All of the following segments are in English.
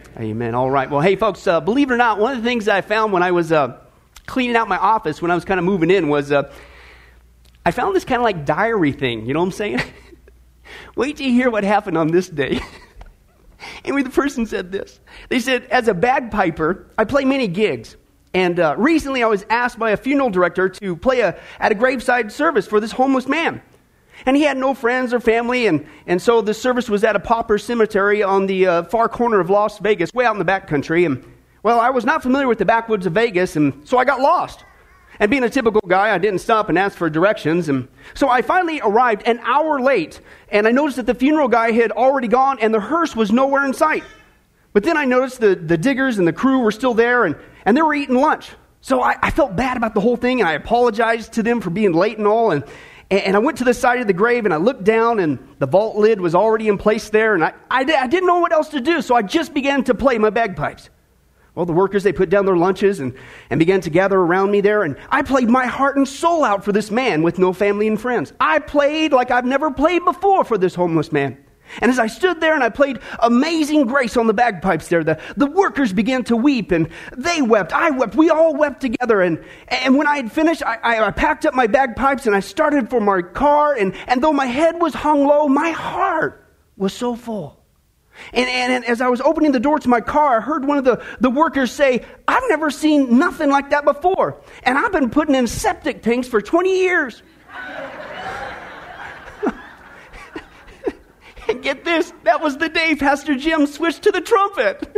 Amen. All right. Well, hey, folks, believe it or not, one of the things that I found when I was cleaning out my office, when I was kind of moving in, was I found this kind of like diary thing. You know what I'm saying? Wait till you hear what happened on this day. Anyway, the person said this. They said, as a bagpiper, I play many gigs. And recently I was asked by a funeral director to play at a graveside service for this homeless man. And he had no friends or family, and so the service was at a pauper cemetery on the far corner of Las Vegas, way out in the back country. And, well, I was not familiar with the backwoods of Vegas, and so I got lost. And being a typical guy, I didn't stop and ask for directions. And so I finally arrived an hour late, and I noticed that the funeral guy had already gone, and the hearse was nowhere in sight. But then I noticed the diggers and the crew were still there, and they were eating lunch. So I felt bad about the whole thing, and I apologized to them for being late and all, and I went to the side of the grave, and I looked down, and the vault lid was already in place there, and I didn't know what else to do, so I just began to play my bagpipes. Well, the workers, they put down their lunches and began to gather around me there, and I played my heart and soul out for this man with no family and friends. I played like I've never played before for this homeless man. And as I stood there and I played Amazing Grace on the bagpipes there, the workers began to weep, and they wept, I wept, we all wept together. And when I had finished, I packed up my bagpipes and I started for my car, and though my head was hung low, my heart was so full. And as I was opening the door to my car, I heard one of the workers say, I've never seen nothing like that before. And I've been putting in septic tanks for 20 years. And get this, that was the day Pastor Jim switched to the trumpet.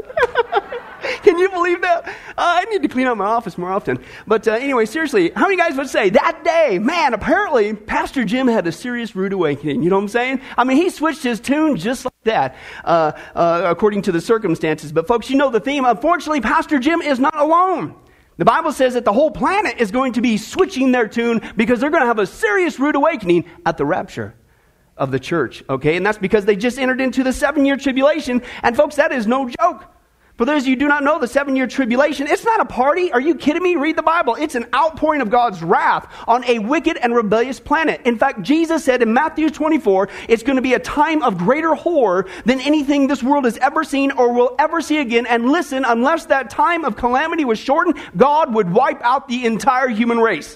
Can you believe that? I need to clean out my office more often. But anyway, seriously, how many guys would say that day, man, apparently Pastor Jim had a serious rude awakening. You know what I'm saying? I mean, he switched his tune just like that, according to the circumstances. But folks, you know the theme. Unfortunately, Pastor Jim is not alone. The Bible says that the whole planet is going to be switching their tune because they're going to have a serious rude awakening at the rapture of the church, okay? And that's because they just entered into the 7-year tribulation. And folks, that is no joke. For those of you who do not know, the 7-year tribulation, it's not a party. Are you kidding me? Read the Bible. It's an outpouring of God's wrath on a wicked and rebellious planet. In fact, Jesus said in Matthew 24, it's going to be a time of greater horror than anything this world has ever seen or will ever see again. And listen, unless that time of calamity was shortened, God would wipe out the entire human race.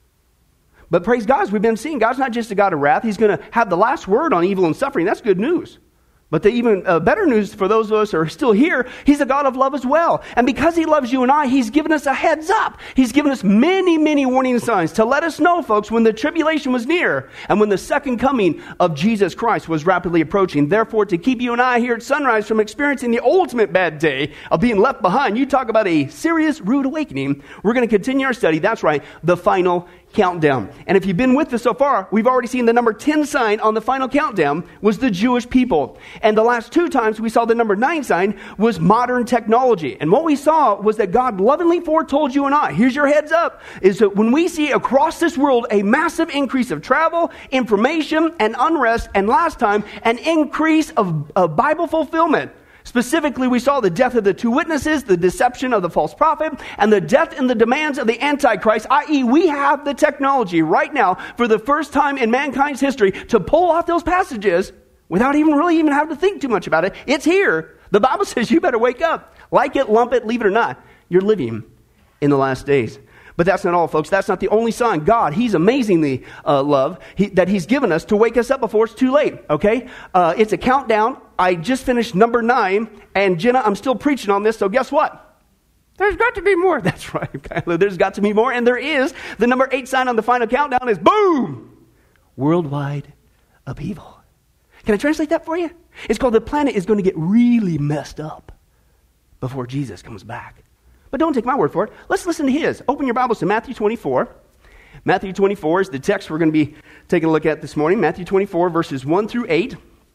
But praise God, as we've been seeing, God's not just a God of wrath. He's going to have the last word on evil and suffering. That's good news. But the even better news for those of us who are still here, He's a God of love as well. And because He loves you and I, He's given us a heads up. He's given us many, many warning signs to let us know, folks, when the tribulation was near and when the second coming of Jesus Christ was rapidly approaching. Therefore, to keep you and I here at Sunrise from experiencing the ultimate bad day of being left behind, you talk about a serious rude awakening, we're going to continue our study. That's right, the final countdown. And if you've been with us so far, we've already seen the number 10 sign on the final countdown was the Jewish people. And the last 2 times we saw the number 9 sign was modern technology. And what we saw was that God lovingly foretold you and I, here's your heads up, is that when we see across this world a massive increase of travel, information, and unrest, and last time, an increase of Bible fulfillment. Specifically, we saw the death of the 2 witnesses, the deception of the false prophet, and the death and the demands of the Antichrist, i.e. we have the technology right now for the first time in mankind's history to pull off those passages without even having to think too much about it. It's here. The Bible says you better wake up. Like it, lump it, leave it or not. You're living in the last days. But that's not all, folks. That's not the only sign. God, He's amazingly love that He's given us to wake us up before it's too late, okay? It's a countdown. I just finished number 9, and Jenna, I'm still preaching on this, so guess what? There's got to be more. That's right, Kyla. There's got to be more, and there is. The number 8 sign on the final countdown is, boom, worldwide upheaval. Can I translate that for you? It's called the planet is going to get really messed up before Jesus comes back. But don't take my word for it. Let's listen to His. Open your Bibles to Matthew 24. Matthew 24 is the text we're going to be taking a look at this morning. Matthew 24, verses 1 through 8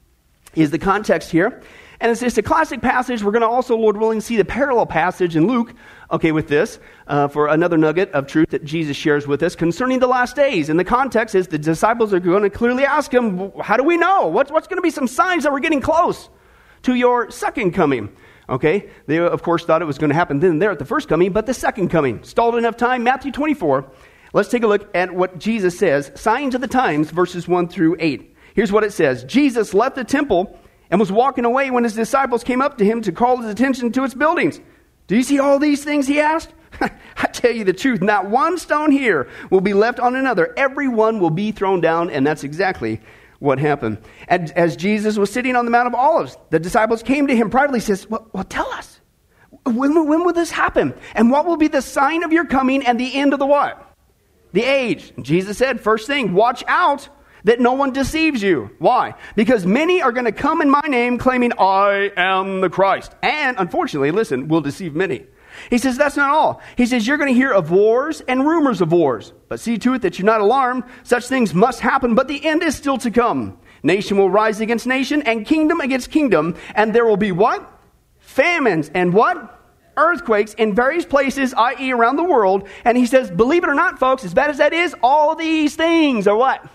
is the context here. And it's just a classic passage. We're going to also, Lord willing, see the parallel passage in Luke, okay, with this, for another nugget of truth that Jesus shares with us concerning the last days. And the context is the disciples are going to clearly ask Him, how do we know? What's going to be some signs that we're getting close to your second coming? Okay, they of course thought it was going to happen then and there at the first coming, but the second coming. Stalled enough time, Matthew 24. Let's take a look at what Jesus says. Signs of the times, verses 1 through 8. Here's what it says. Jesus left the temple and was walking away when his disciples came up to him to call his attention to its buildings. Do you see all these things, he asked? I tell you the truth, not one stone here will be left on another. Every one will be thrown down, and that's exactly what happened. And as Jesus was sitting on the Mount of Olives, the disciples came to him privately and says, well, tell us, when will this happen? And what will be the sign of your coming and the end of the what? The age. And Jesus said, first thing, watch out that no one deceives you. Why? Because many are going to come in my name claiming I am the Christ. And unfortunately, listen, will deceive many. He says that's not all. He says you're going to hear of wars and rumors of wars. But see to it that you're not alarmed. Such things must happen, but the end is still to come. Nation will rise against nation and kingdom against kingdom. And there will be what? Famines and what? Earthquakes in various places, i.e. around the world. And he says, believe it or not, folks, as bad as that is, all these things are what?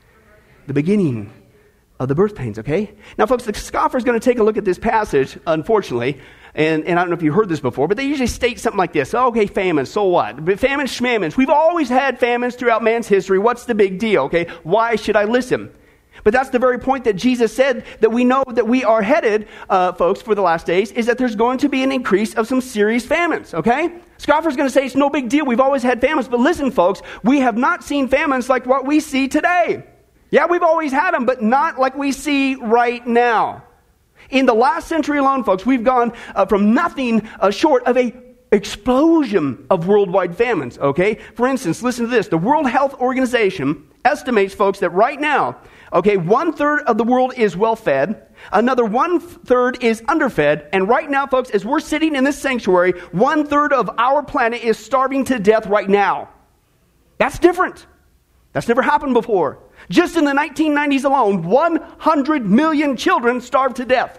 The beginning of the birth pains, okay? Now, folks, the scoffer is going to take a look at this passage, unfortunately, and I don't know if you heard this before, but they usually state something like this. Oh, okay, famines, so what? Famines, schmamines. We've always had famines throughout man's history. What's the big deal, okay? Why should I listen? But that's the very point that Jesus said that we know that we are headed, folks, for the last days, is that there's going to be an increase of some serious famines, okay? Scoffer's going to say it's no big deal. We've always had famines. But listen, folks, we have not seen famines like what we see today. Yeah, we've always had them, but not like we see right now. In the last century alone, folks, we've gone from nothing short of a explosion of worldwide famines, okay? For instance, listen to this. The World Health Organization estimates, folks, that right now, okay, 1/3 of the world is well-fed, another 1/3 is underfed, and right now, folks, as we're sitting in this sanctuary, 1/3 of our planet is starving to death right now. That's different. That's never happened before. Just in the 1990s alone, 100 million children starved to death.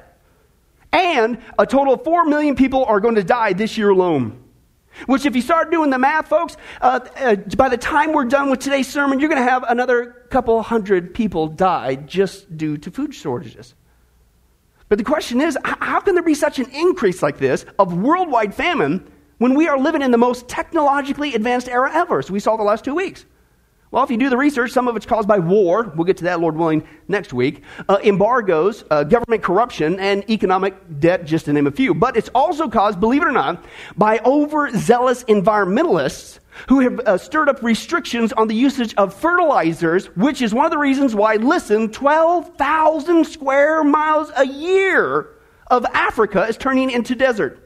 And a total of 4 million people are going to die this year alone. Which, if you start doing the math, folks, by the time we're done with today's sermon, you're going to have another couple hundred people die just due to food shortages. But the question is, how can there be such an increase like this of worldwide famine when we are living in the most technologically advanced era ever, as we saw the last 2 weeks? Well, if you do the research, some of it's caused by war. We'll get to that, Lord willing, next week. Embargoes, government corruption, and economic debt, just to name a few. But it's also caused, believe it or not, by overzealous environmentalists who have stirred up restrictions on the usage of fertilizers, which is one of the reasons why, listen, 12,000 square miles a year of Africa is turning into desert.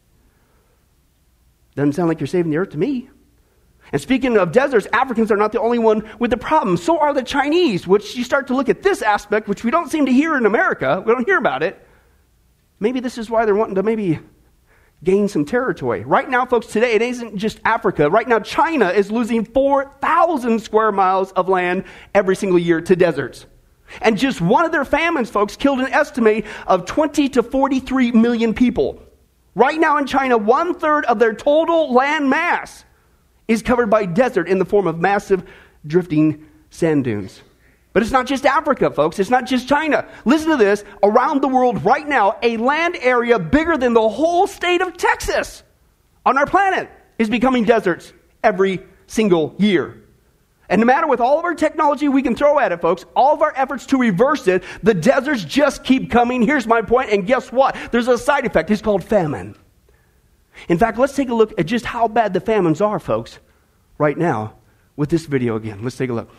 Doesn't sound like you're saving the earth to me. And speaking of deserts, Africans are not the only one with the problem. So are the Chinese, which you start to look at this aspect, which we don't seem to hear in America. We don't hear about it. Maybe this is why they're wanting to maybe gain some territory. Right now, folks, today, it isn't just Africa. Right now, China is losing 4,000 square miles of land every single year to deserts. And just one of their famines, folks, killed an estimate of 20 to 43 million people. Right now in China, 1/3 of their total land mass is covered by desert in the form of massive drifting sand dunes. But it's not just Africa, folks. It's not just China. Listen to this. Around the world right now, a land area bigger than the whole state of Texas on our planet is becoming deserts every single year. And no matter with all of our technology we can throw at it, folks, all of our efforts to reverse it, the deserts just keep coming. Here's my point, and guess what? There's a side effect. It's called famine. In fact, let's take a look at just how bad the famines are, folks, right now with this video again. Let's take a look.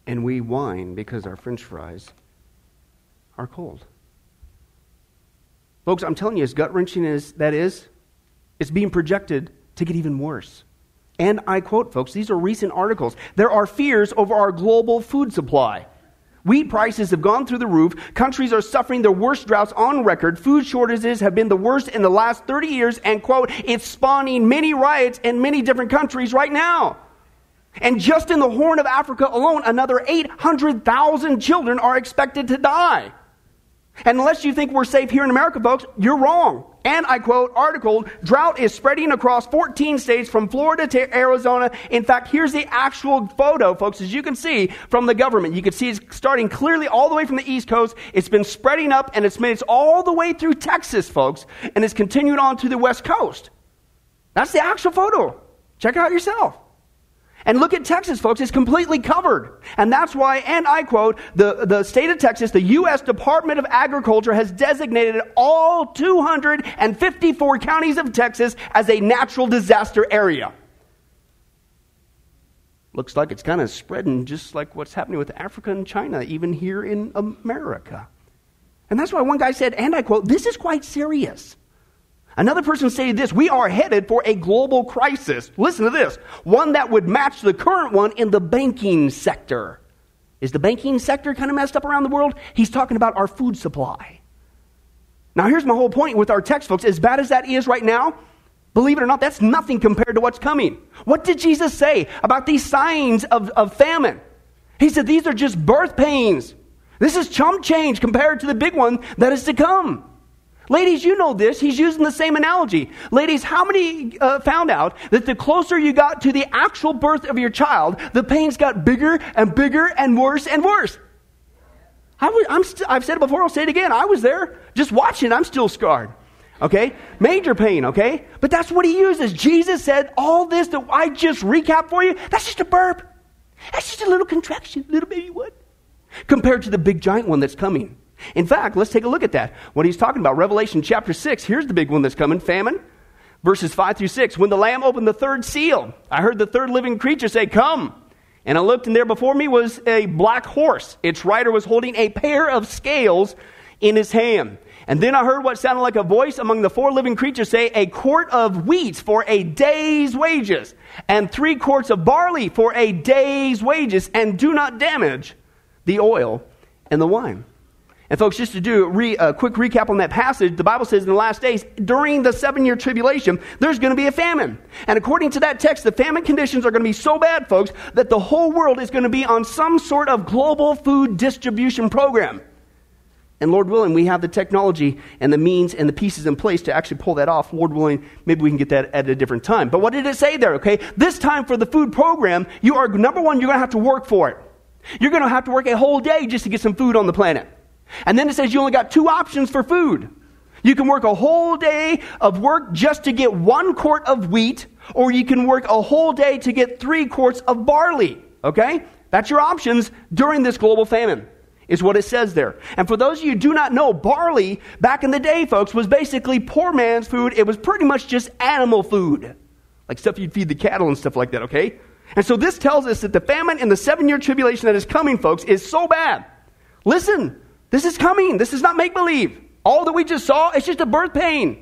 And we whine because our French fries are cold. Folks, I'm telling you, as gut-wrenching as that is, it's being projected to get even worse. And I quote, folks, these are recent articles. There are fears over our global food supply. Wheat prices have gone through the roof. Countries are suffering their worst droughts on record. Food shortages have been the worst in the last 30 years. And, quote, it's spawning many riots in many different countries right now. And just in the Horn of Africa alone, another 800,000 children are expected to die. And unless you think we're safe here in America, folks, you're wrong. And I quote, article, drought is spreading across 14 states from Florida to Arizona. In fact, here's the actual photo, folks, as you can see from the government. You can see it's starting clearly all the way from the East Coast. It's been spreading up, and it's made it all the way through Texas, folks, and it's continued on to the West Coast. That's the actual photo. Check it out yourself. And look at Texas, folks. It's completely covered. And that's why, and I quote, the state of Texas, the U.S. Department of Agriculture has designated all 254 counties of Texas as a natural disaster area. Looks like it's kind of spreading just like what's happening with Africa and China, even here in America. And that's why one guy said, and I quote, this is quite serious. Another person stated this, we are headed for a global crisis. Listen to this. One that would match the current one in the banking sector. Is the banking sector kind of messed up around the world? He's talking about our food supply. Now here's my whole point with our text, folks. As bad as that is right now, believe it or not, that's nothing compared to what's coming. What did Jesus say about these signs of famine? He said these are just birth pains. This is chump change compared to the big one that is to come. Ladies, you know this. He's using the same analogy. Ladies, how many found out that the closer you got to the actual birth of your child, the pains got bigger and bigger and worse and worse? I've said it before, I'll say it again. I was there just watching. I'm still scarred. Okay? Major pain, okay? But that's what he uses. Jesus said all this that I just recapped for you, that's just a burp. That's just a little contraction, little baby one, compared to the big giant one that's coming. In fact, let's take a look at that. What he's talking about, Revelation chapter 6, here's the big one that's coming, famine. Verses 5 through 6. When the Lamb opened the third seal, I heard the third living creature say, come. And I looked, and there before me was a black horse. Its rider was holding a pair of scales in his hand. And then I heard what sounded like a voice among the four living creatures say, a quart of wheat for a day's wages, and 3 quarts of barley for a day's wages, and do not damage the oil and the wine. And folks, just to do a quick recap on that passage, the Bible says in the last days, during the 7-year tribulation, there's going to be a famine. And according to that text, the famine conditions are going to be so bad, folks, that the whole world is going to be on some sort of global food distribution program. And Lord willing, we have the technology and the means and the pieces in place to actually pull that off. Lord willing, maybe we can get that at a different time. But what did it say there, okay? This time for the food program, you are, number one, you're going to have to work for it. You're going to have to work a whole day just to get some food on the planet. And then it says you only got 2 options for food. You can work a whole day of work just to get 1 quart of wheat, or you can work a whole day to get 3 quarts of barley. Okay? That's your options during this global famine, is what it says there. And for those of you who do not know, barley, back in the day, folks, was basically poor man's food. It was pretty much just animal food, like stuff you'd feed the cattle and stuff like that, okay? And so this tells us that the famine and the 7-year tribulation that is coming, folks, is so bad. Listen. This is coming. This is not make-believe. All that we just saw, it's just a birth pain.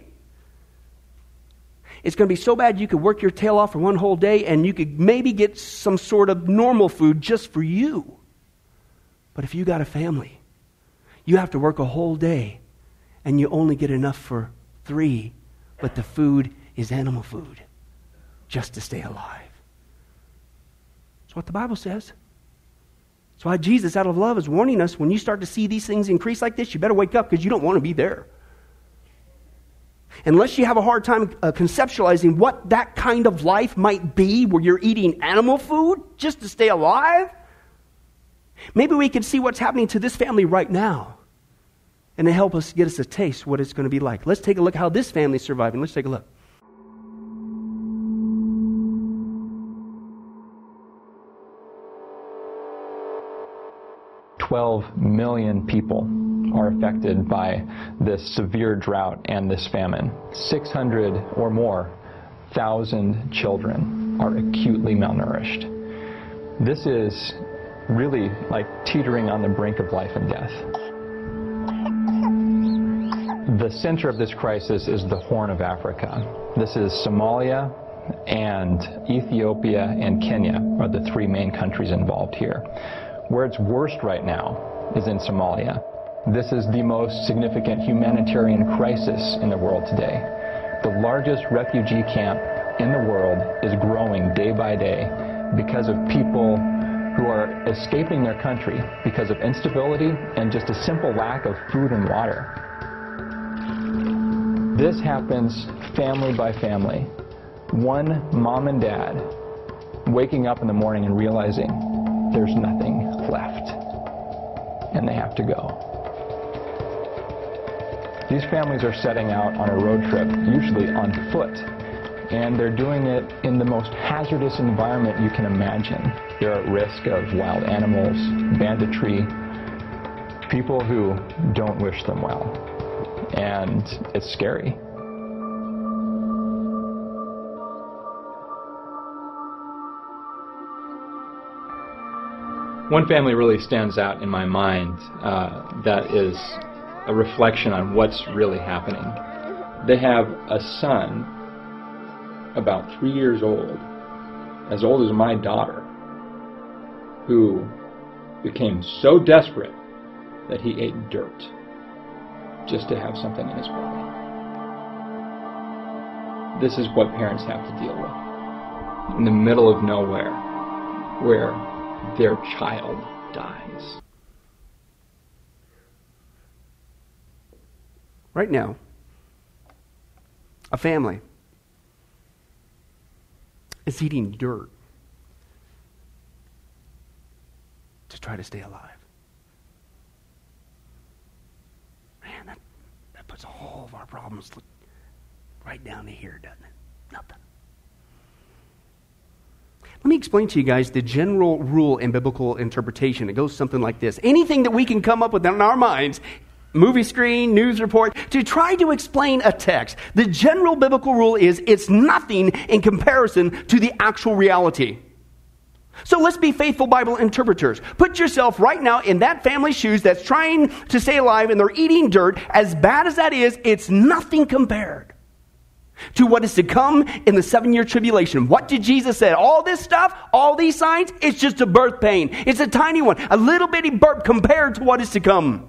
It's going to be so bad you could work your tail off for 1 whole day and you could maybe get some sort of normal food just for you. But if you got a family, you have to work a whole day and you only get enough for 3, but the food is animal food just to stay alive. That's what the Bible says. That's why Jesus, out of love, is warning us, when you start to see these things increase like this, you better wake up because you don't want to be there. Unless you have a hard time conceptualizing what that kind of life might be, where you're eating animal food just to stay alive, maybe we could see what's happening to this family right now and to help us get us a taste what it's going to be like. Let's take a look how this family is surviving. Let's take a look. $12 million people are affected by this severe drought and this famine. 600 or more thousand children are acutely malnourished. This is really like teetering on the brink of life and death. The center of this crisis is the Horn of Africa. This is Somalia and Ethiopia and Kenya are the three main countries involved here. Where it's worst right now is in Somalia. This is the most significant humanitarian crisis in the world today. The largest refugee camp in the world is growing day by day because of people who are escaping their country because of instability and just a simple lack of food and water. This happens family by family. One mom and dad waking up in the morning and realizing there's nothing left and they have to go. These families are setting out on a road trip, usually on foot, and they're doing it in the most hazardous environment you can imagine. They're at risk of wild animals, banditry, people who don't wish them well, and it's scary. One family really stands out in my mind that is a reflection on what's really happening. They have a son about 3 years old as my daughter, who became so desperate that he ate dirt just to have something in his body. This is what parents have to deal with in the middle of nowhere, where their child dies. Right now, a family is eating dirt to try to stay alive. Man, that puts all of our problems right down to here, doesn't it? Nothing. Let me explain to you guys the general rule in biblical interpretation. It goes something like this. Anything that we can come up with in our minds, movie screen, news report, to try to explain a text, the general biblical rule is it's nothing in comparison to the actual reality. So let's be faithful Bible interpreters. Put yourself right now in that family's shoes that's trying to stay alive and they're eating dirt. As bad as that is, it's nothing compared to what is to come in the 7-year tribulation. What did Jesus say? All this stuff, all these signs, it's just a birth pain. It's a tiny one, a little bitty burp compared to what is to come.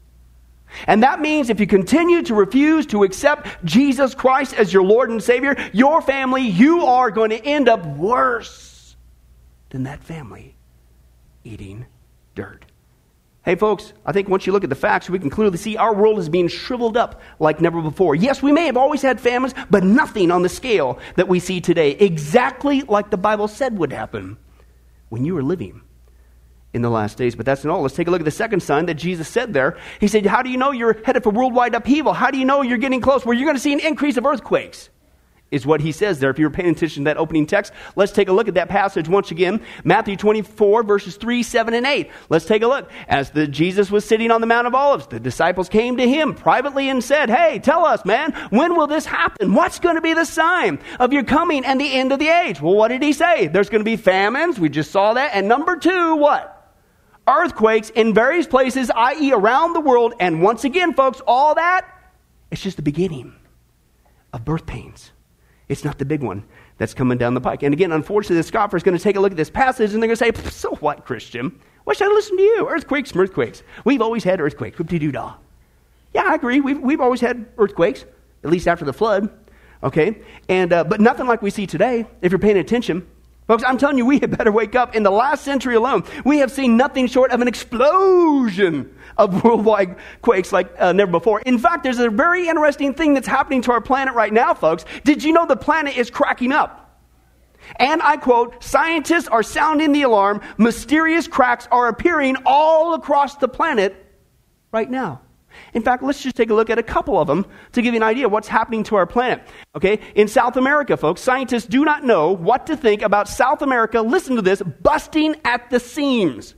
And that means if you continue to refuse to accept Jesus Christ as your Lord and Savior, your family, you are going to end up worse than that family eating dirt. Hey folks, I think once you look at the facts, we can clearly see our world is being shriveled up like never before. Yes, we may have always had famines, but nothing on the scale that we see today. Exactly like the Bible said would happen when you were living in the last days. But that's not all. Let's take a look at the second sign that Jesus said there. He said, how do you know you're headed for worldwide upheaval? How do you know you're getting close? Well, you're going to see an increase of earthquakes, is what he says there. If you were paying attention to that opening text, let's take a look at that passage once again. Matthew 24, verses 3, 7, and 8. Let's take a look. As Jesus was sitting on the Mount of Olives, the disciples came to him privately and said, hey, tell us, man, when will this happen? What's going to be the sign of your coming and the end of the age? Well, what did he say? There's going to be famines. We just saw that. And number 2, what? Earthquakes in various places, i.e. around the world. And once again, folks, all that, it's just the beginning of birth pains. It's not the big one that's coming down the pike. And again, unfortunately, the scoffer is going to take a look at this passage and they're going to say, so what, Christian? Why should I listen to you? Earthquakes, earthquakes. We've always had earthquakes. Whoop-de-doo-dah. Yeah, I agree. We've always had earthquakes, at least after the flood. Okay? And but nothing like we see today, if you're paying attention. Folks, I'm telling you, we had better wake up. In the last century alone, we have seen nothing short of an explosion of worldwide quakes like never before. In fact, there's a very interesting thing that's happening to our planet right now, folks. Did you know the planet is cracking up? And I quote, scientists are sounding the alarm. Mysterious cracks are appearing all across the planet right now. In fact, let's just take a look at a couple of them to give you an idea of what's happening to our planet. Okay, in South America, folks, scientists do not know what to think about South America, listen to this, busting at the seams.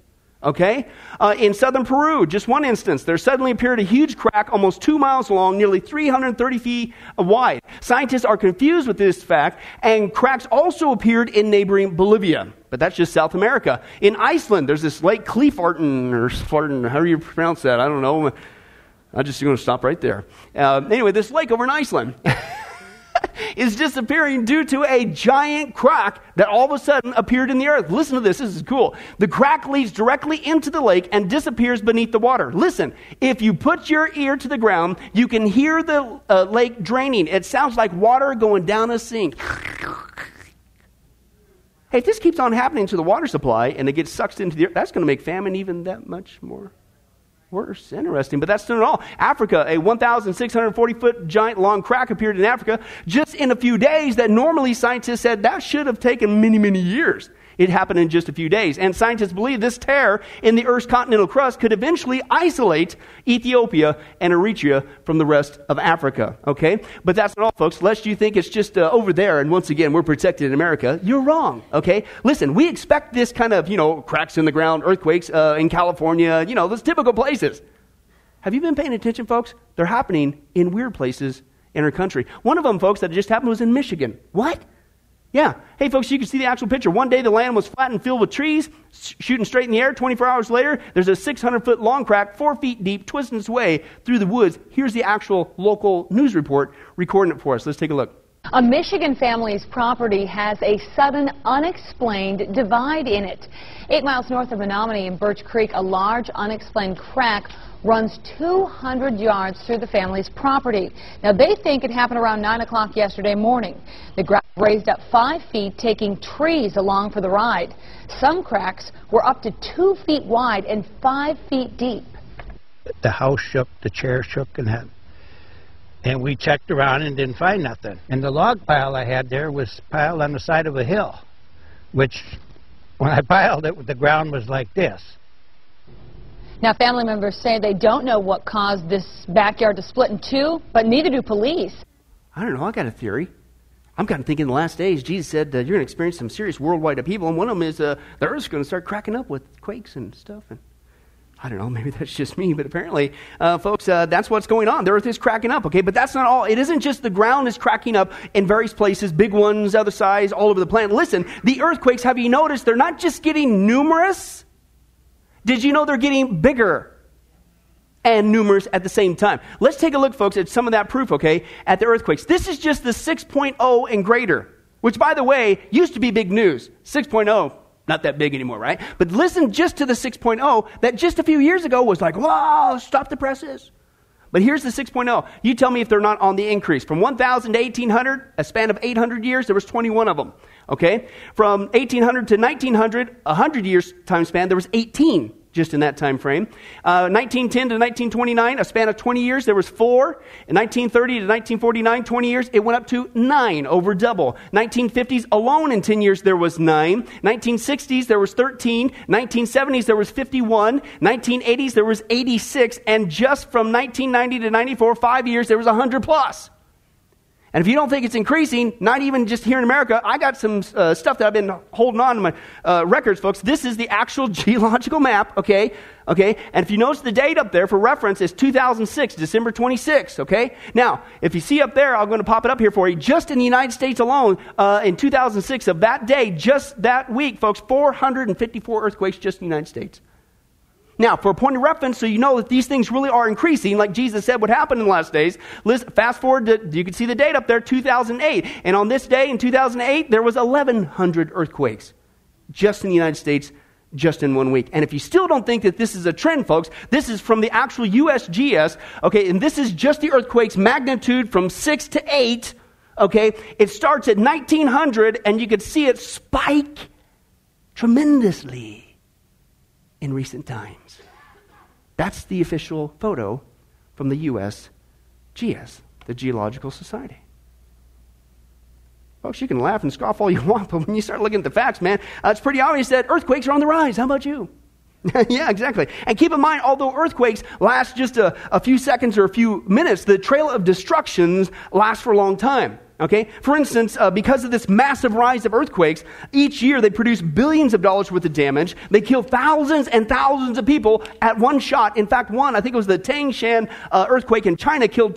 Okay? In southern Peru, just one instance, there suddenly appeared a huge crack almost 2 miles long, nearly 330 feet wide. Scientists are confused with this fact, and cracks also appeared in neighboring Bolivia. But that's just South America. In Iceland, there's this lake Klefarten, or Farten, how do you pronounce that? I don't know. I'm just going to stop right there. Anyway, this lake over in Iceland is disappearing due to a giant crack that all of a sudden appeared in the earth. Listen to this. This is cool. The crack leads directly into the lake and disappears beneath the water. Listen, if you put your ear to the ground, you can hear the lake draining. It sounds like water going down a sink. Hey, if this keeps on happening to the water supply and it gets sucked into the earth, that's going to make famine even that much more worse. Interesting, but that's not all. Africa, a 1,640-foot giant long crack appeared in Africa just in a few days that normally scientists said that should have taken many, many years. It happened in just a few days. And scientists believe this tear in the Earth's continental crust could eventually isolate Ethiopia and Eritrea from the rest of Africa. Okay? But that's not all, folks. Lest you think it's just over there and once again we're protected in America. You're wrong. Okay? Listen, we expect this kind of, cracks in the ground, earthquakes in California, those typical places. Have you been paying attention, folks? They're happening in weird places in our country. One of them, folks, that just happened was in Michigan. What? Yeah. Hey, folks, you can see the actual picture. One day the land was flat and filled with trees, shooting straight in the air. 24 hours later, there's a 600-foot long crack, 4 feet deep, twisting its way through the woods. Here's the actual local news report recording it for us. Let's take a look. A Michigan family's property has a sudden, unexplained divide in it. 8 miles north of Menominee in Birch Creek, a large, unexplained crack runs 200 yards through the family's property. Now, they think it happened around 9 o'clock yesterday morning. The ground raised up 5 feet, taking trees along for the ride. Some cracks were up to 2 feet wide and 5 feet deep. The house shook, the chair shook, and that. And we checked around and didn't find nothing. And the log pile I had there was piled on the side of a hill, which, when I piled it, the ground was like this. Now, family members say they don't know what caused this backyard to split in two, but neither do police. I don't know. I got a theory. I'm kind of thinking in the last days, Jesus said you're going to experience some serious worldwide upheaval, and one of them is the earth's going to start cracking up with quakes and stuff. And I don't know, maybe that's just me, but apparently, folks, that's what's going on. The earth is cracking up, okay? But that's not all. It isn't just the ground is cracking up in various places, big ones, other size, all over the planet. Listen, the earthquakes, have you noticed, they're not just getting numerous. Did you know they're getting bigger and numerous at the same time? Let's take a look, folks, at some of that proof, okay, at the earthquakes. This is just the 6.0 and greater, which, by the way, used to be big news. 6.0. Not that big anymore, right? But listen just to the 6.0 that just a few years ago was like, wow, stop the presses. But here's the 6.0. You tell me if they're not on the increase. From 1,000 to 1,800, a span of 800 years, there was 21 of them. Okay? From 1,800 to 1,900, 100 years time span, there was 18 just in that time frame. 1910 to 1929, a span of 20 years, there was 4. In 1930 to 1949, 20 years, it went up to 9, over double. 1950s alone in 10 years, there was 9. 1960s, there was 13. 1970s, there was 51. 1980s, there was 86. And just from 1990 to 94, 5 years, there was 100 plus. And if you don't think it's increasing, not even just here in America, I got some stuff that I've been holding on to my records, folks. This is the actual geological map, okay? And if you notice the date up there for reference, it's 2006, December 26, okay? Now, if you see up there, I'm going to pop it up here for you. Just in the United States alone, in 2006, of that day, just that week, folks, 454 earthquakes just in the United States. Now, for a point of reference, so you know that these things really are increasing, like Jesus said would happen in the last days, fast forward to, you can see the date up there, 2008. And on this day in 2008, there was 1,100 earthquakes just in the United States, just in 1 week. And if you still don't think that this is a trend, folks, this is from the actual USGS, okay, and this is just the earthquakes magnitude from 6 to 8, okay? It starts at 1900, and you can see it spike tremendously in recent times. That's the official photo from the USGS, the Geological Society. Folks, you can laugh and scoff all you want, but when you start looking at the facts, man, it's pretty obvious that earthquakes are on the rise. How about you? Yeah, exactly. And keep in mind, although earthquakes last just a few seconds or a few minutes, the trail of destructions lasts for a long time. Okay? For instance, because of this massive rise of earthquakes, each year they produce billions of dollars worth of damage. They kill thousands and thousands of people at one shot. In fact, I think it was the Tangshan earthquake in China, killed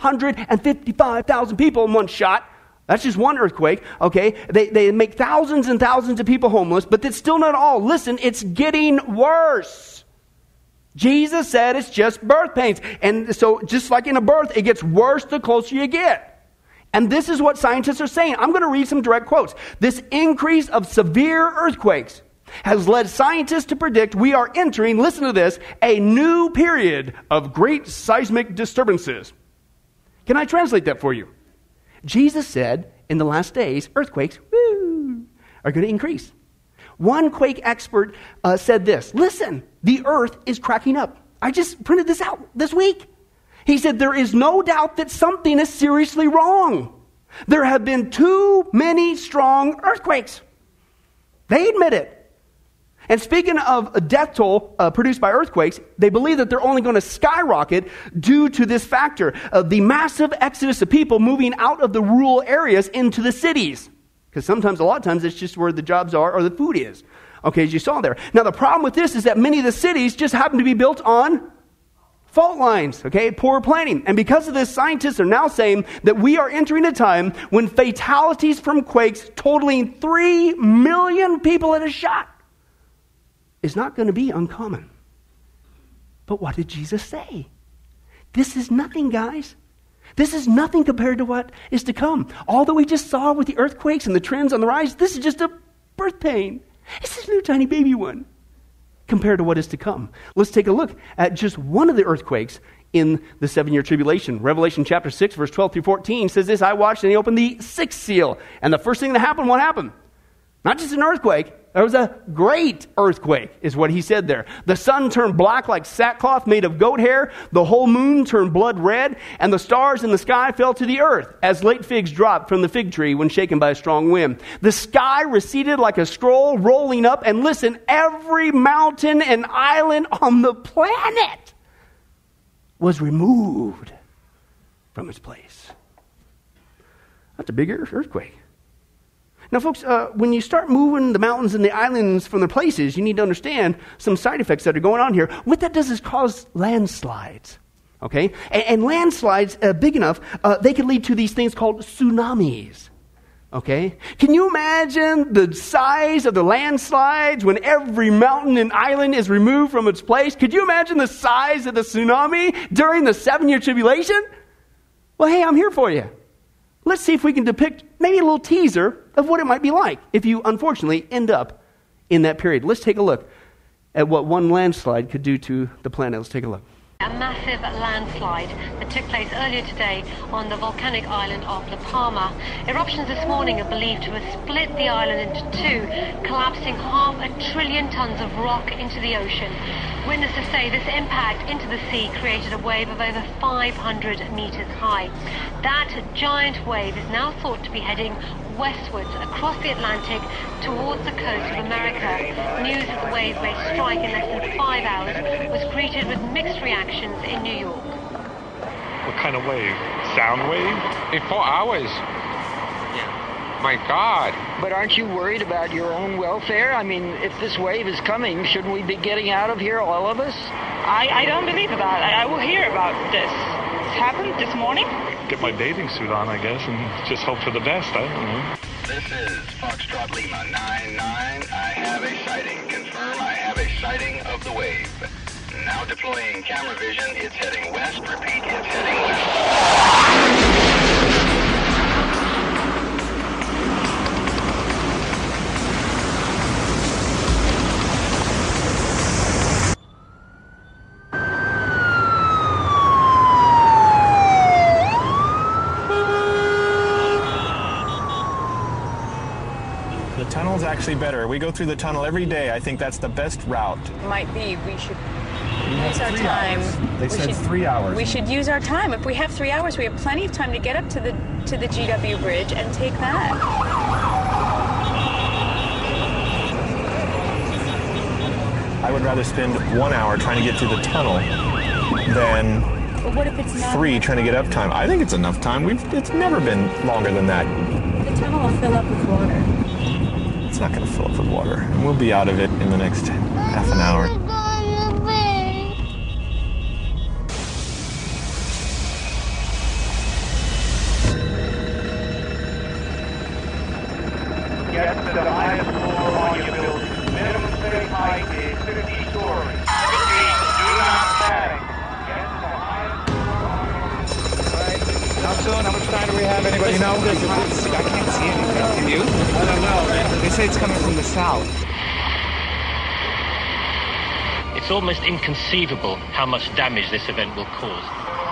255,000 people in one shot. That's just one earthquake, okay? They make thousands and thousands of people homeless, but that's still not all. Listen, it's getting worse. Jesus said it's just birth pains. And so just like in a birth, it gets worse the closer you get. And this is what scientists are saying. I'm going to read some direct quotes. This increase of severe earthquakes has led scientists to predict we are entering, listen to this, a new period of great seismic disturbances. Can I translate that for you? Jesus said in the last days, earthquakes are going to increase. One quake expert said this, listen, the earth is cracking up. I just printed this out this week. He said, there is no doubt that something is seriously wrong. There have been too many strong earthquakes. They admit it. And speaking of a death toll produced by earthquakes, they believe that they're only going to skyrocket due to this factor of the massive exodus of people moving out of the rural areas into the cities. Because a lot of times, it's just where the jobs are or the food is. Okay, as you saw there. Now, the problem with this is that many of the cities just happen to be built on fault lines, okay, poor planning. And because of this, scientists are now saying that we are entering a time when fatalities from quakes totaling 3 million people at a shot is not going to be uncommon. But what did Jesus say? This is nothing, guys. This is nothing compared to what is to come. All that we just saw with the earthquakes and the trends on the rise, this is just a birth pain. This is a little tiny baby one compared to what is to come. Let's take a look at just one of the earthquakes in the 7-year tribulation. Revelation chapter 6, verse 12 through 14 says this, I watched and he opened the 6th seal. And the first thing that happened, what happened? Not just an earthquake. There was a great earthquake, is what he said there. The sun turned black like sackcloth made of goat hair. The whole moon turned blood red. And the stars in the sky fell to the earth, as late figs dropped from the fig tree when shaken by a strong wind. The sky receded like a scroll rolling up. And listen, every mountain and island on the planet was removed from its place. That's a big earthquake. Now, folks, when you start moving the mountains and the islands from their places, you need to understand some side effects that are going on here. What that does is cause landslides, okay? And landslides big enough, they can lead to these things called tsunamis, okay? Can you imagine the size of the landslides when every mountain and island is removed from its place? Could you imagine the size of the tsunami during the 7-year tribulation? Well, hey, I'm here for you. Let's see if we can depict maybe a little teaser of what it might be like if you, unfortunately, end up in that period. Let's take a look at what one landslide could do to the planet. Let's take a look. A massive landslide that took place earlier today on the volcanic island of La Palma. Eruptions this morning are believed to have split the island into two, collapsing 500 billion tons of rock into the ocean. Witnesses say this impact into the sea created a wave of over 500 meters high. That giant wave is now thought to be heading westwards across the Atlantic towards the coast of America. News that the wave may strike in less than 5 hours was greeted with mixed reactions in New York. What kind of wave? Sound wave? In 4 hours? My God. But aren't you worried about your own welfare? I mean, if this wave is coming, shouldn't we be getting out of here, all of us? I don't believe that. I will hear about this. It happened this morning. Get my bathing suit on, I guess, and just hope for the best. I don't know. This is Foxtrot Lima 99. I have a sighting. Confirm I have a sighting of the wave. Now deploying camera vision. It's heading west. Repeat, it's heading west. The tunnel's actually better. We go through the tunnel every day. I think that's the best route. Might be. We should use our time. They said 3 hours. We should use our time. If we have 3 hours, we have plenty of time to get up to the GW Bridge and take that. I would rather spend 1 hour trying to get through the tunnel than But what if it's not 3 trying to get up time. I think it's enough time. It's never been longer than that. The tunnel will fill up with water. It's not going to fill up with water. And we'll be out of it in the next half an hour. Get to the highest floor on your building. Minimum safe height is 50 stories. Repeat, do not panic. Get to the highest floor on your building. How soon? How much time do we have? Anybody know? I can't see anything. Can you? I don't know. They say it's coming from the south. It's almost inconceivable how much damage this event will cause.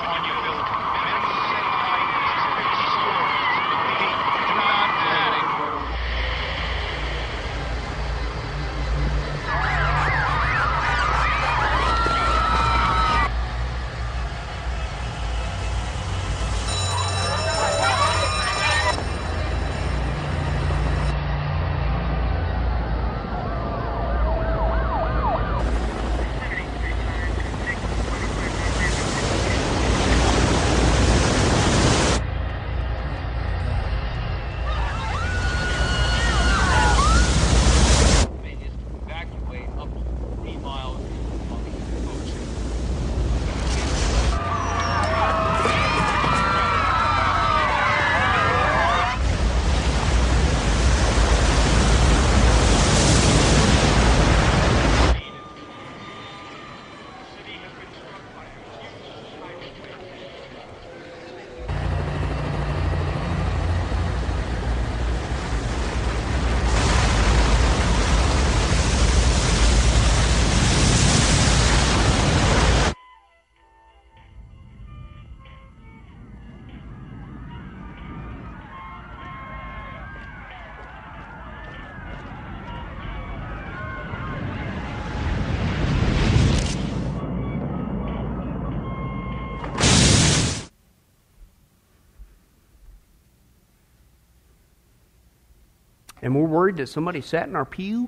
And we're worried that somebody sat in our pew?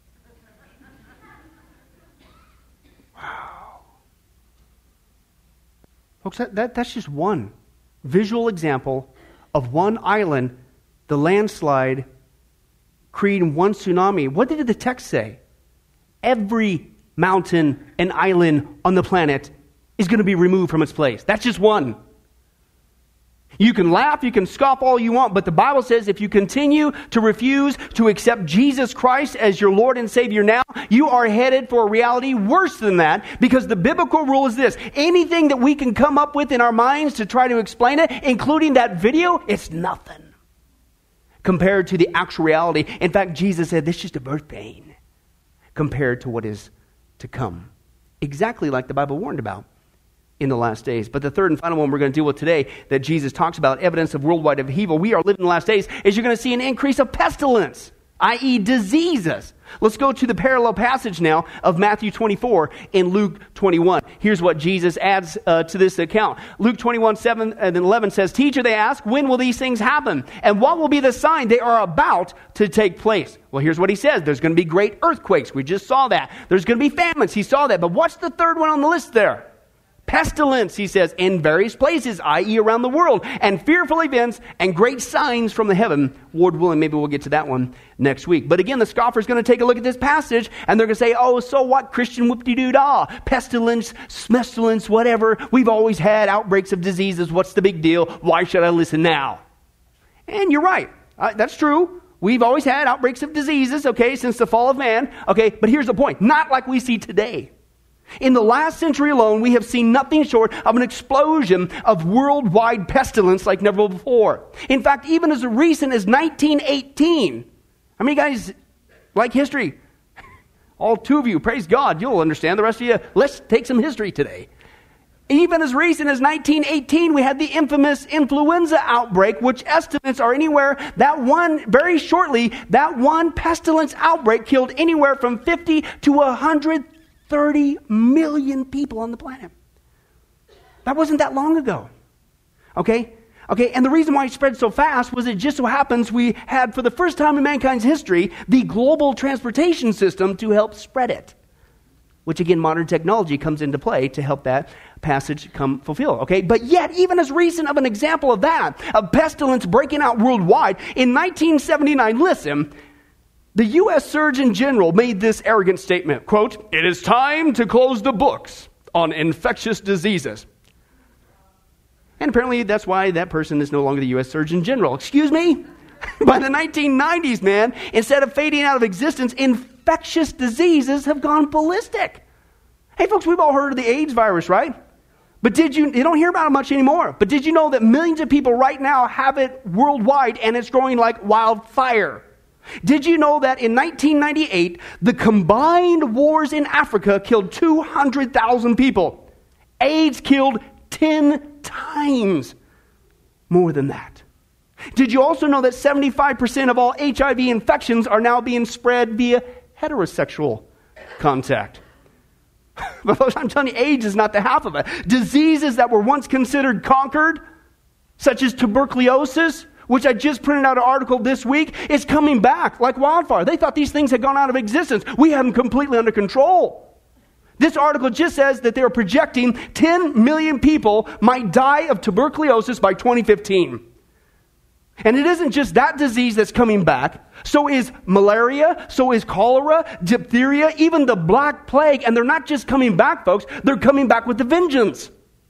Wow. Folks, that's just one visual example of one island, the landslide, creating one tsunami. What did the text say? Every mountain and island on the planet is going to be removed from its place. That's just one. You can laugh, you can scoff all you want, but the Bible says if you continue to refuse to accept Jesus Christ as your Lord and Savior now, you are headed for a reality worse than that, because the biblical rule is this: anything that we can come up with in our minds to try to explain it, including that video, it's nothing compared to the actual reality. In fact, Jesus said this is just a birth pain compared to what is to come. Exactly like the Bible warned about in the last days. But the third and final one we're going to deal with today, that Jesus talks about, evidence of worldwide evil, we are living in the last days, is you're going to see an increase of pestilence, i.e. diseases. Let's go to the parallel passage now of Matthew 24 and Luke 21. Here's what Jesus adds to this account. Luke 21, 7 and 11 says, "Teacher," they ask, "when will these things happen? And what will be the sign they are about to take place?" Well, here's what he says. There's going to be great earthquakes. We just saw that. There's going to be famines. He saw that. But what's the third one on the list there? Pestilence, he says, in various places, i.e. around the world, and fearful events and great signs from the heaven. Lord willing, maybe we'll get to that one next week. But again, the scoffer's going to take a look at this passage, and they're going to say, "Oh, so what, Christian whoop-de-doo-dah? Pestilence, smestilence, whatever. We've always had outbreaks of diseases. What's the big deal? Why should I listen now?" And you're right. That's true. We've always had outbreaks of diseases, okay, since the fall of man. Okay, but here's the point. Not like we see today. In the last century alone, we have seen nothing short of an explosion of worldwide pestilence like never before. In fact, even as recent as 1918, how many guys like history? All two of you, praise God, you'll understand. The rest of you, let's take some history today. Even as recent as 1918, we had the infamous influenza outbreak, which estimates are anywhere, that one pestilence outbreak killed anywhere from 50 to 130 million people on the planet. That wasn't that long ago. Okay, and the reason why it spread so fast was it just so happens we had, for the first time in mankind's history, the global transportation system to help spread it. which again, modern technology comes into play to help that passage come fulfill, okay? But yet, even as recent of an example of that, of pestilence breaking out worldwide, in 1979, listen, the U.S. Surgeon General made this arrogant statement, quote, "It is time to close the books on infectious diseases." And apparently that's why that person is no longer the U.S. Surgeon General. Excuse me? By the 1990s, man, instead of fading out of existence, infectious diseases have gone ballistic. Hey, folks, we've all heard of the AIDS virus, right? But you don't hear about it much anymore. But did you know that millions of people right now have it worldwide and it's growing like wildfire? Did you know that in 1998, the combined wars in Africa killed 200,000 people? AIDS killed 10 times more than that. Did you also know that 75% of all HIV infections are now being spread via heterosexual contact? But folks, I'm telling you, AIDS is not the half of it. Diseases that were once considered conquered, such as tuberculosis, which I just printed out an article this week, is coming back like wildfire. They thought these things had gone out of existence. We have them completely under control. This article just says that they're projecting 10 million people might die of tuberculosis by 2015. And it isn't just that disease that's coming back. So is malaria, so is cholera, diphtheria, even the Black Plague. And they're not just coming back, folks. They're coming back with a vengeance.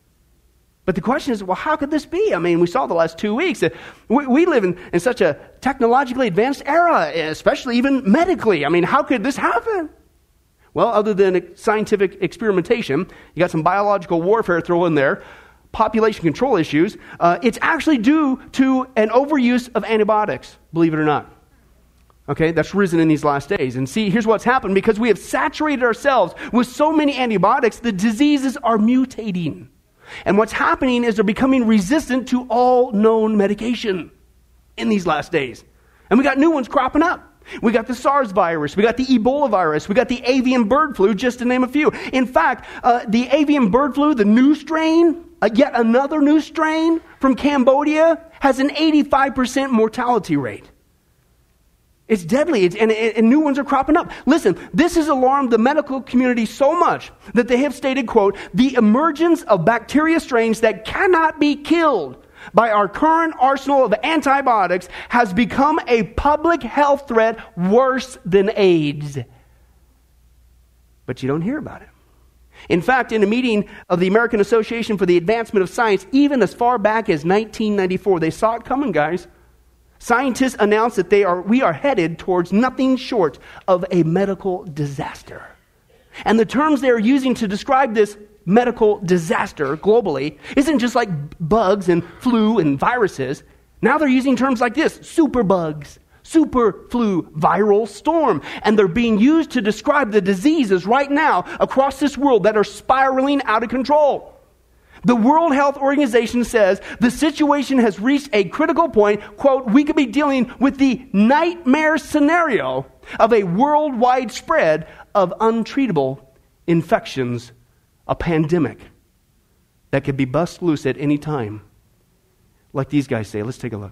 But the question is, well, how could this be? I mean, we saw the last 2 weeks. We live in such a technologically advanced era, especially even medically. I mean, how could this happen? Well, other than scientific experimentation, you got some biological warfare thrown in there, population control issues. It's actually due to an overuse of antibiotics, believe it or not. Okay, that's risen in these last days. And see, here's what's happened. Because we have saturated ourselves with so many antibiotics, the diseases are mutating. And what's happening is they're becoming resistant to all known medication in these last days. And we got new ones cropping up. We got the SARS virus. We got the Ebola virus. We got the avian bird flu, just to name a few. In fact, the avian bird flu, the new strain, yet another new strain from Cambodia, has an 85% mortality rate. It's deadly, and new ones are cropping up. Listen, this has alarmed the medical community so much that they have stated, quote, "The emergence of bacteria strains that cannot be killed by our current arsenal of antibiotics has become a public health threat worse than AIDS." But you don't hear about it. In fact, in a meeting of the American Association for the Advancement of Science, even as far back as 1994, they saw it coming, guys. Scientists announced that we are headed towards nothing short of a medical disaster. And the terms they're using to describe this medical disaster globally isn't just like bugs and flu and viruses. Now they're using terms like this: superbugs, super flu, viral storm. And they're being used to describe the diseases right now across this world that are spiraling out of control. The World Health Organization says the situation has reached a critical point. Quote, "We could be dealing with the nightmare scenario of a worldwide spread of untreatable infections, a pandemic that could be bust loose at any time." Like these guys say. Let's take a look.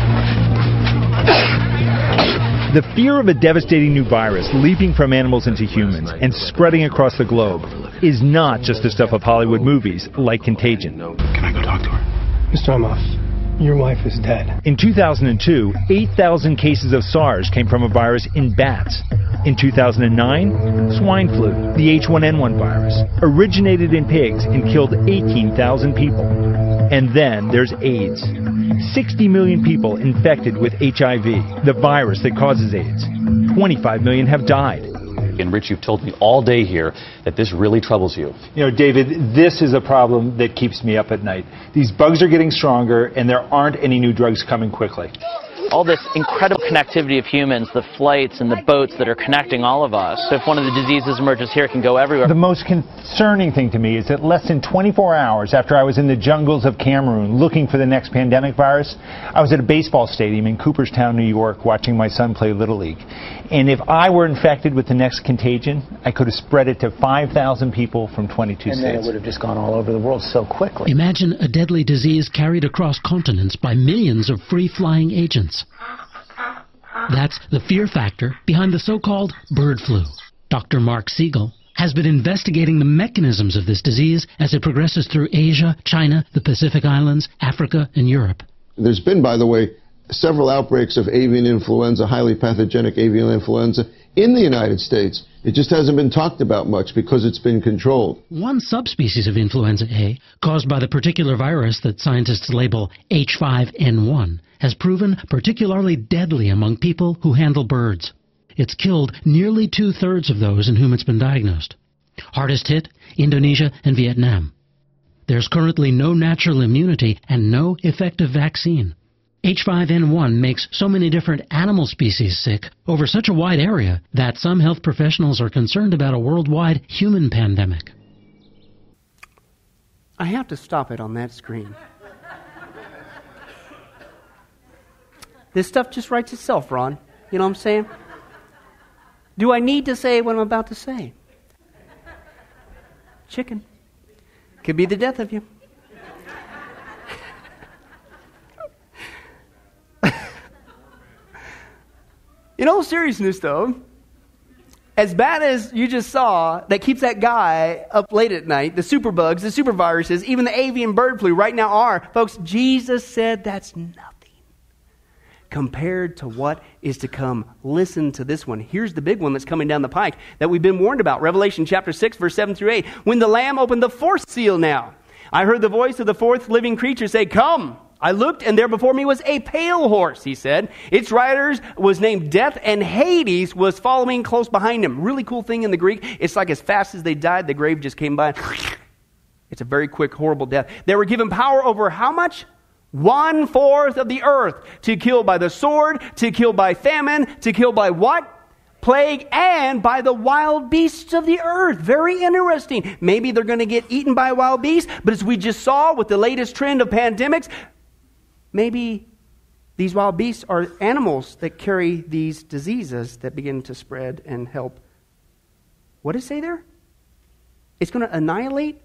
The fear of a devastating new virus leaping from animals into humans and spreading across the globe is not just the stuff of Hollywood movies like Contagion. Can I go talk to her? Mr. Amoff, your wife is dead. In 2002, 8,000 cases of SARS came from a virus in bats. In 2009, swine flu, the H1N1 virus, originated in pigs and killed 18,000 people. And then there's AIDS. 60 million people infected with HIV, the virus that causes AIDS. 25 million have died. And Rich, you've told me all day here that this really troubles you. You know, David, this is a problem that keeps me up at night. These bugs are getting stronger, and there aren't any new drugs coming quickly. All this incredible connectivity of humans, the flights and the boats that are connecting all of us. So if one of the diseases emerges here, it can go everywhere. The most concerning thing to me is that less than 24 hours after I was in the jungles of Cameroon looking for the next pandemic virus, I was at a baseball stadium in Cooperstown, New York, watching my son play Little League. And if I were infected with the next contagion, I could have spread it to 5,000 people from 22 states. And then it would have just gone all over the world so quickly. Imagine a deadly disease carried across continents by millions of free-flying agents. That's the fear factor behind the so-called bird flu. Dr. Mark Siegel has been investigating the mechanisms of this disease as it progresses through Asia, China, the Pacific Islands, Africa, and Europe. There's been, by the way, several outbreaks of avian influenza, highly pathogenic avian influenza, in the United States. It just hasn't been talked about much because it's been controlled. One subspecies of influenza A, caused by the particular virus that scientists label H5N1, has proven particularly deadly among people who handle birds. It's killed nearly 2/3 of those in whom it's been diagnosed. Hardest hit, Indonesia and Vietnam. There's currently no natural immunity and no effective vaccine. H5N1 makes so many different animal species sick over such a wide area that some health professionals are concerned about a worldwide human pandemic. I have to stop it on that screen. This stuff just writes itself, Ron. You know what I'm saying? Do I need to say what I'm about to say? Chicken. Could be the death of you. In all seriousness, though, as bad as you just saw, that keeps that guy up late at night, the superbugs, the superviruses, even the avian bird flu right now are, folks, Jesus said that's nothing compared to what is to come. Listen to this one. Here's the big one that's coming down the pike that we've been warned about. Revelation chapter 6, verse 7 through 8. When the Lamb opened the fourth seal now, I heard the voice of the fourth living creature say, "Come." I looked, and there before me was a pale horse, he said. Its rider was named Death, and Hades was following close behind him. Really cool thing in the Greek. It's like as fast as they died, the grave just came by. It's a very quick, horrible death. They were given power over how much? 1/4 of the earth. To kill by the sword, to kill by famine, to kill by what? Plague, and by the wild beasts of the earth. Very interesting. Maybe they're going to get eaten by wild beasts, but as we just saw with the latest trend of pandemics, maybe these wild beasts are animals that carry these diseases that begin to spread and help. What does it say there? It's going to annihilate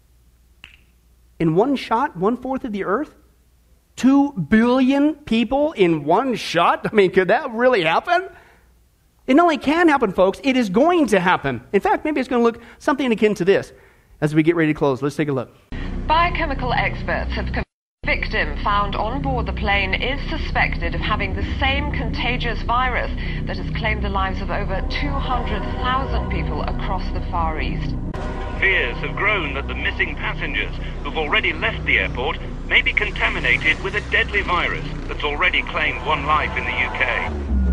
in one shot 1/4 of the earth? 2 billion people in one shot? I mean, could that really happen? It not only can happen, folks, it is going to happen. In fact, maybe it's going to look something akin to this. As we get ready to close, let's take a look. Biochemical experts have victim found on board the plane is suspected of having the same contagious virus that has claimed the lives of over 200,000 people across the Far East. Fears have grown that the missing passengers who've already left the airport may be contaminated with a deadly virus that's already claimed one life in the UK.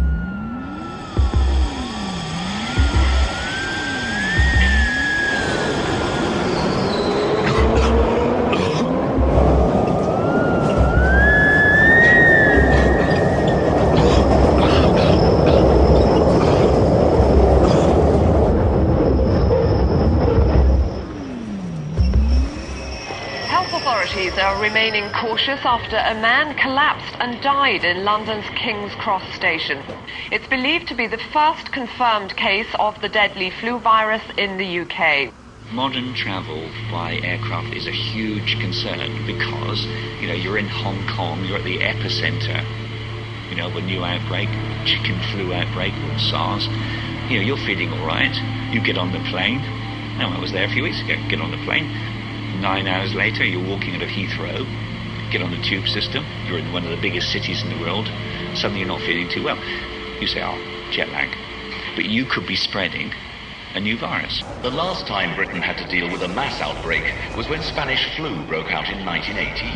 Are remaining cautious after a man collapsed and died in London's King's Cross station. It's believed to be the first confirmed case of the deadly flu virus in the UK. Modern travel by aircraft is a huge concern because, you're in Hong Kong, you're at the epicenter, of a new outbreak, chicken flu outbreak or SARS. You're feeling all right. You get on the plane. I was there a few weeks ago. Get on the plane. 9 hours later, you're walking out of Heathrow, get on the tube system, you're in one of the biggest cities in the world, suddenly you're not feeling too well. You say, jet lag. But you could be spreading a new virus. The last time Britain had to deal with a mass outbreak was when Spanish flu broke out in 1980.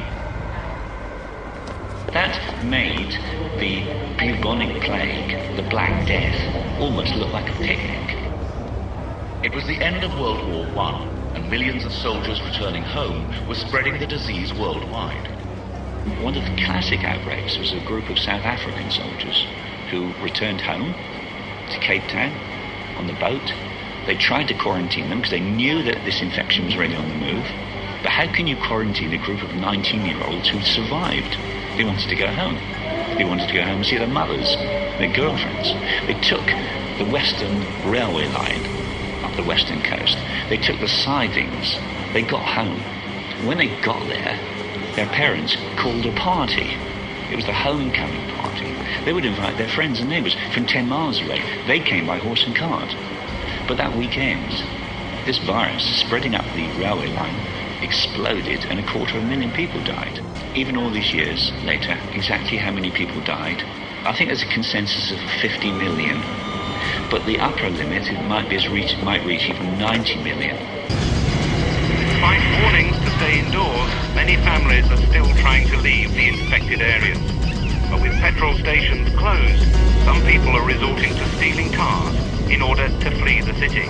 That made the bubonic plague, the Black Death, almost look like a picnic. It was the end of World War I. And millions of soldiers returning home were spreading the disease worldwide. One of the classic outbreaks was a group of South African soldiers who returned home to Cape Town on the boat. They tried to quarantine them because they knew that this infection was really on the move. But how can you quarantine a group of 19-year-olds who survived? They wanted to go home. They wanted to go home and see their mothers, their girlfriends. They took the Western Railway line up the western coast. They took the sidings. They got home. When they got there, their parents called a party. It was the homecoming party. They would invite their friends and neighbours from 10 miles away. They came by horse and cart. But that weekend, This virus spreading up the railway line exploded and 250,000 people died. Even all these years later, exactly how many people died? I think there's a consensus of 50 million. But the upper limit might reach even 90 million. Despite warnings to stay indoors, many families are still trying to leave the infected areas. But with petrol stations closed, some people are resorting to stealing cars in order to flee the city.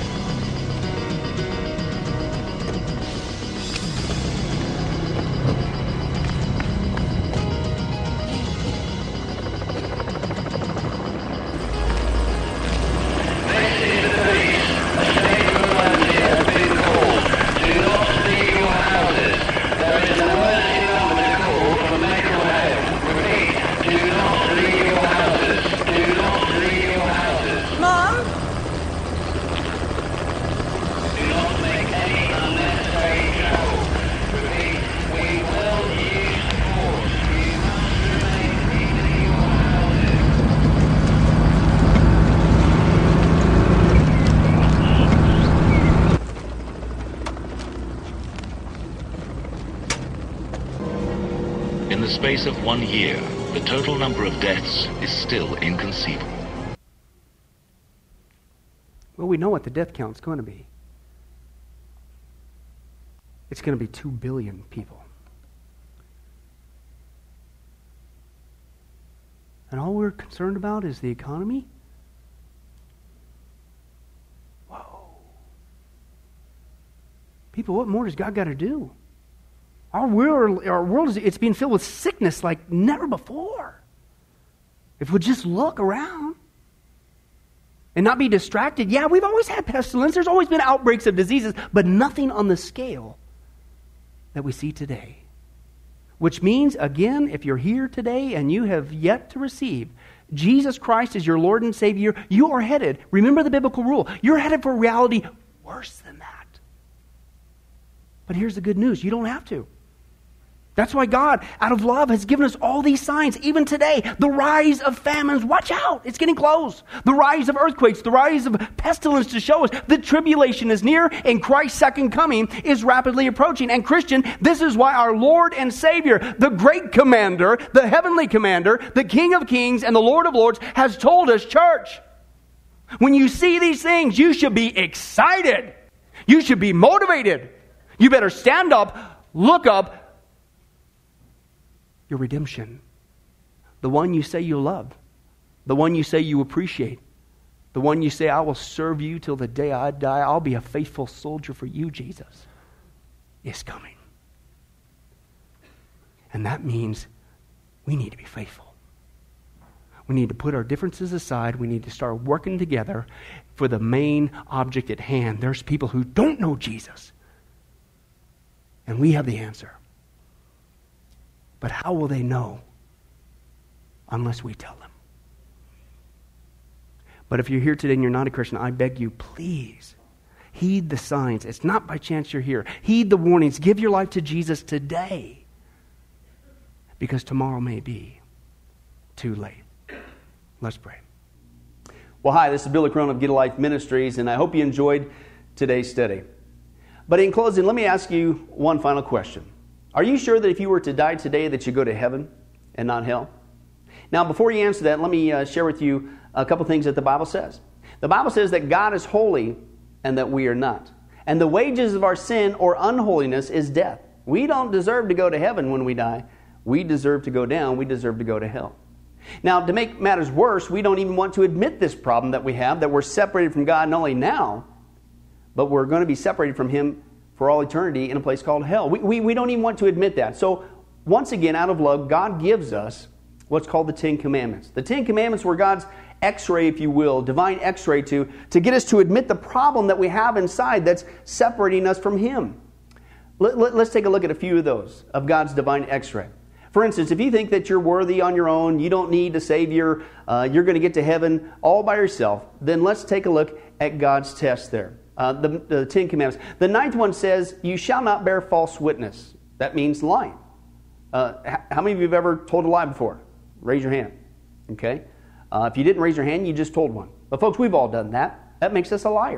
In the space of 1 year, the total number of deaths is still inconceivable. Well, we know what the death count's going to be. It's going to be 2 billion people. And all we're concerned about is the economy? Whoa. People, what more does God got to do? Our world it's being filled with sickness like never before. If we'll just look around and not be distracted. Yeah, we've always had pestilence. There's always been outbreaks of diseases, but nothing on the scale that we see today. Which means, again, if you're here today and you have yet to receive Jesus Christ as your Lord and Savior, you are headed, remember the biblical rule, you're headed for a reality worse than that. But here's the good news, you don't have to. That's why God, out of love, has given us all these signs, even today. The rise of famines, watch out, it's getting close. The rise of earthquakes, the rise of pestilence to show us the tribulation is near and Christ's second coming is rapidly approaching. And Christian, this is why our Lord and Savior, the great commander, the heavenly commander, the King of Kings and the Lord of Lords has told us, church, when you see these things, you should be excited. You should be motivated. You better stand up, look up, your redemption. The one you say you love. The one you say you appreciate. The one you say, I will serve you till the day I die. I'll be a faithful soldier for you, Jesus, is coming. And that means we need to be faithful. We need to put our differences aside. We need to start working together for the main object at hand. There's people who don't know Jesus. And we have the answer. But how will they know unless we tell them? But if you're here today and you're not a Christian, I beg you, please heed the signs. It's not by chance you're here. Heed the warnings. Give your life to Jesus today. Because tomorrow may be too late. Let's pray. Well, hi, this is Billy Crone of Get a Life Ministries, and I hope you enjoyed today's study. But in closing, let me ask you one final question. Are you sure that if you were to die today that you go to heaven and not hell? Now, before you answer that, let me share with you a couple things that the Bible says. The Bible says that God is holy and that we are not. And the wages of our sin or unholiness is death. We don't deserve to go to heaven when we die. We deserve to go down. We deserve to go to hell. Now, to make matters worse, we don't even want to admit this problem that we have, that we're separated from God not only now, but we're going to be separated from Him for all eternity in a place called hell. We don't even want to admit that. So, once again, out of love, God gives us what's called the Ten Commandments. The Ten Commandments were God's x-ray, if you will, divine x-ray to get us to admit the problem that we have inside that's separating us from Him. Let's take a look at a few of those, of God's divine x-ray. For instance, if you think that you're worthy on your own, you don't need a Savior, you're going to get to heaven all by yourself, then let's take a look at God's test there. The Ten Commandments. The ninth one says, you shall not bear false witness. That means lying. How many of you have ever told a lie before? Raise your hand. Okay? If you didn't raise your hand, you just told one. But folks, we've all done that. That makes us a liar.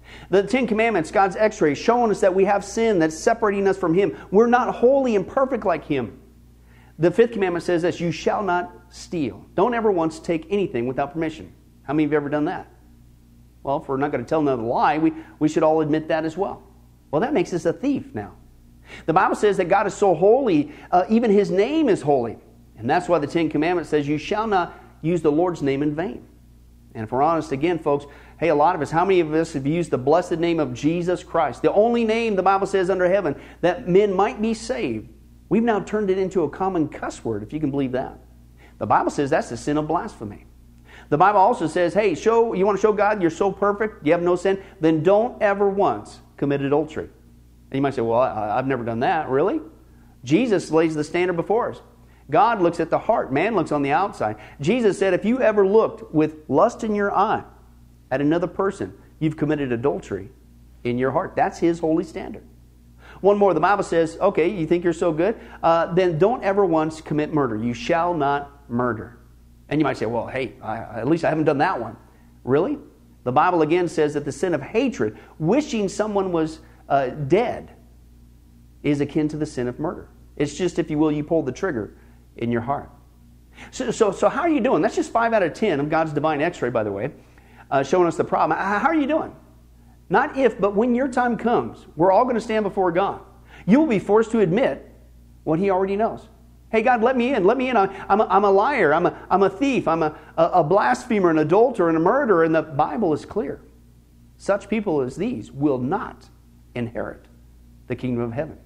The Ten Commandments, God's x-ray, showing us that we have sin that's separating us from Him. We're not holy and perfect like Him. The fifth commandment says this, you shall not steal. Don't ever once take anything without permission. How many of you have ever done that? Well, if we're not going to tell another lie, we should all admit that as well. Well, that makes us a thief now. The Bible says that God is so holy, even His name is holy. And that's why the Ten Commandments says you shall not use the Lord's name in vain. And if we're honest again, folks, hey, a lot of us, how many of us have used the blessed name of Jesus Christ, the only name the Bible says under heaven that men might be saved? We've now turned it into a common cuss word, if you can believe that. The Bible says that's the sin of blasphemy. The Bible also says, hey, you want to show God you're so perfect, you have no sin, then don't ever once commit adultery. And you might say, well, I've never done that. Really? Jesus lays the standard before us. God looks at the heart. Man looks on the outside. Jesus said, if you ever looked with lust in your eye at another person, you've committed adultery in your heart. That's His holy standard. One more, the Bible says, okay, you think you're so good? Then don't ever once commit murder. You shall not murder. And you might say, well, hey, at least I haven't done that one. Really? The Bible again says that the sin of hatred, wishing someone was dead, is akin to the sin of murder. It's just, if you will, you pull the trigger in your heart. So how are you doing? That's just 5 out of 10 of God's divine x-ray, by the way, showing us the problem. How are you doing? Not if, but when your time comes, we're all going to stand before God. You will be forced to admit what He already knows. Hey, God, let me in. Let me in. I'm a liar. I'm a thief. I'm a blasphemer, an adulterer, and a murderer. And the Bible is clear. Such people as these will not inherit the kingdom of heaven.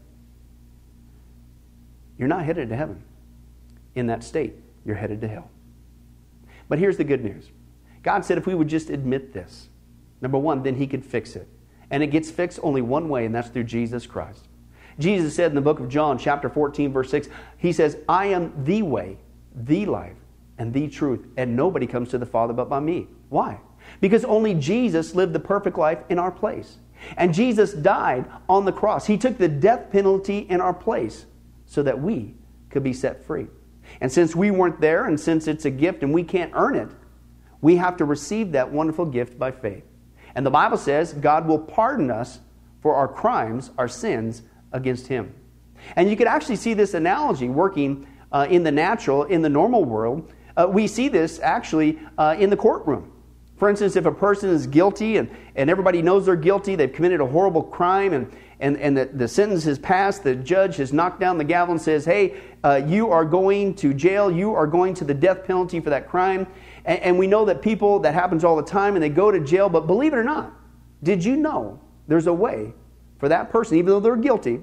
You're not headed to heaven. In that state, you're headed to hell. But here's the good news. God said if we would just admit this, number one, then He could fix it. And it gets fixed only one way, and that's through Jesus Christ. Jesus said in the book of John, chapter 14, verse 6, He says, I am the way, the life, and the truth, and nobody comes to the Father but by me. Why? Because only Jesus lived the perfect life in our place. And Jesus died on the cross. He took the death penalty in our place so that we could be set free. And since we weren't there, and since it's a gift and we can't earn it, we have to receive that wonderful gift by faith. And the Bible says God will pardon us for our crimes, our sins against Him. And you could actually see this analogy working in the natural, in the normal world. We see this actually in the courtroom. For instance, if a person is guilty and everybody knows they're guilty, they've committed a horrible crime, and the sentence has passed, the judge has knocked down the gavel and says, hey, you are going to jail, you are going to the death penalty for that crime. And we know that people, that happens all the time, and they go to jail. But believe it or not, did you know there's a way for that person, even though they're guilty,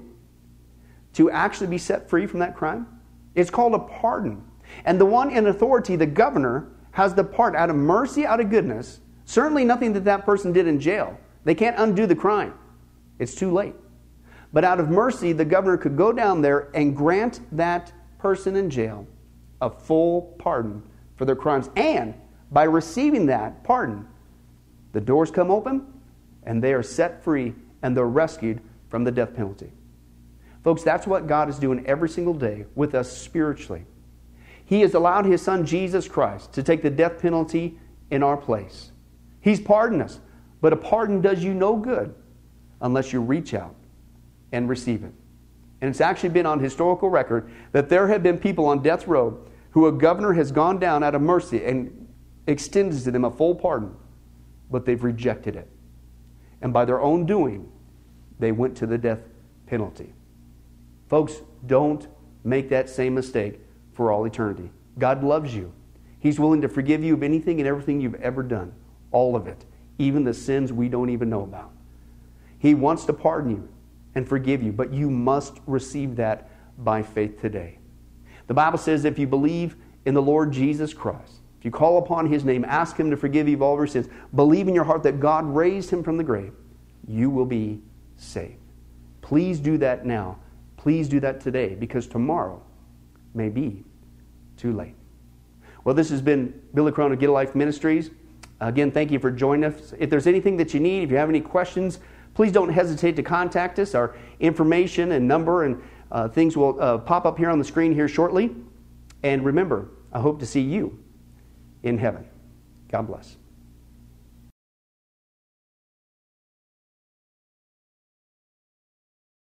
to actually be set free from that crime? It's called a pardon. And the one in authority, the governor, has the part out of mercy, out of goodness. Certainly nothing that person did in jail. They can't undo the crime. It's too late. But out of mercy, the governor could go down there and grant that person in jail a full pardon for their crimes. And by receiving that pardon, the doors come open and they are set free and they're rescued from the death penalty. Folks, that's what God is doing every single day with us spiritually. He has allowed His Son, Jesus Christ, to take the death penalty in our place. He's pardoned us. But a pardon does you no good unless you reach out and receive it. And it's actually been on historical record that there have been people on death row who a governor has gone down out of mercy and extended to them a full pardon, but they've rejected it. And by their own doing, they went to the death penalty. Folks, don't make that same mistake for all eternity. God loves you. He's willing to forgive you of anything and everything you've ever done. All of it. Even the sins we don't even know about. He wants to pardon you and forgive you, but you must receive that by faith today. The Bible says if you believe in the Lord Jesus Christ, if you call upon His name, ask Him to forgive you of all your sins, believe in your heart that God raised Him from the grave, you will be saved. Please do that now. Please do that today, because tomorrow may be too late. Well, this has been Billy Crone of Get a Life Ministries. Again, thank you for joining us. If there's anything that you need, if you have any questions, please don't hesitate to contact us. Our information and number and things will pop up here on the screen here shortly. And remember, I hope to see you in heaven. God bless.